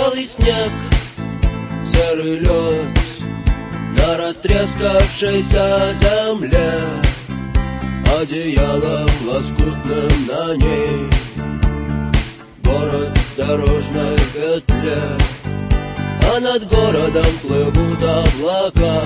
белый снег, серый лед на растрескавшейся земле, одеялом лоскутным на ней город в дорожной петле. А над городом плывут облака,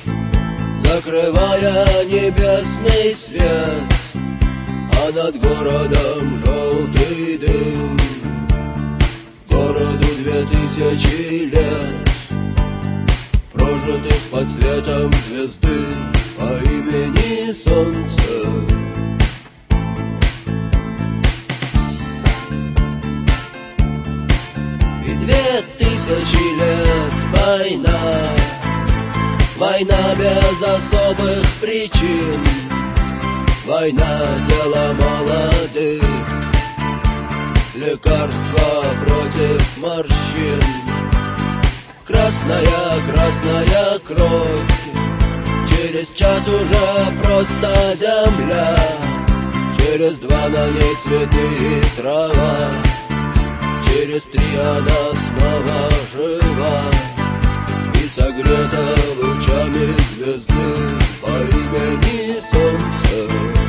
закрывая небесный свет, а над городом желтый дым. Городу 2000 лет, прожитых под светом звезды по имени Солнце. И 2000 лет война, война без особых причин, война дело молодых, лекарства против морщин. Красная, красная кровь, через час уже просто земля, через 2 на ней цветы и трава, через 3 она снова жива и согрета лучами звезды по имени Солнце.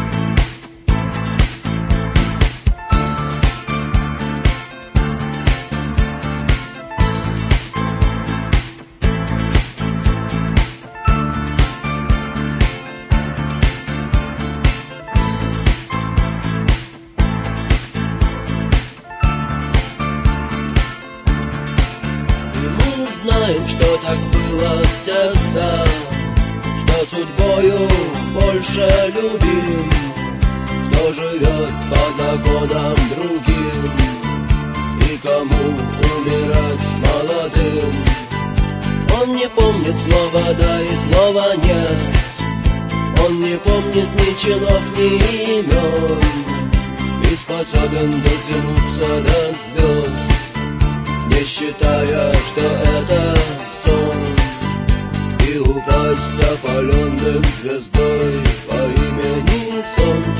Знаем, что так было всегда, что судьбою больше любим, кто живет по законам другим, и кому умирать молодым. Он не помнит слова «да» и слова «нет», он не помнит ни чинов, ни имен, и способен дотянуться до звезд, не считая, что это сон, и упасть опаленным звездой по имени Солнце.